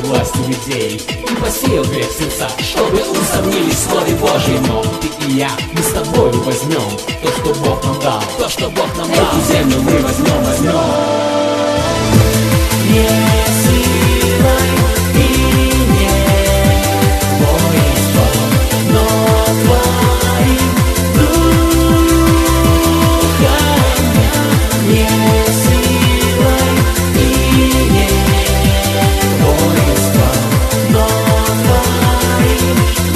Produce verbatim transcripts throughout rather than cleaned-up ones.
властью людей и посеял грех в сердцах, чтобы усомнились в Слове Божьем. Но ты и я, мы с тобою возьмем то, что Бог нам дал, то, что Бог нам дал. Эту землю мы возьмем, возьмем. Не силой и не воинством, но твоим духом. Не силой и не воинством, но твоим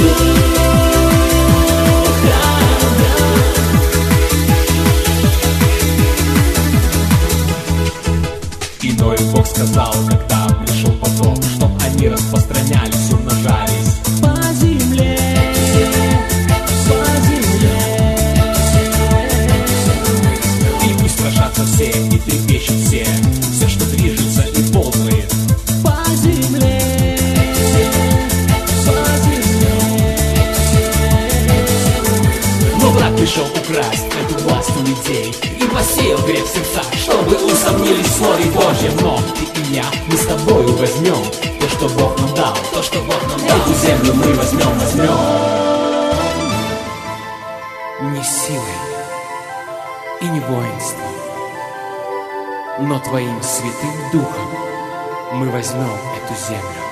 духом. Иной Бог сказал, когда пришел потоп, чтоб они распространялись, умножались по земле, по земле. И пусть страшатся все, и трепещут все, все, что движется и ползает по земле, по земле. Но враг пришел украсть эту власть у людей и посеял грех в сердцах, чтобы усомнились в Слове Божьем. Но ты и я, мы с тобою возьмем то, что Бог нам дал, то, что Бог нам дал. Эту землю мы возьмем, возьмем. Не силой и не воинством, но твоим святым духом мы возьмем эту землю.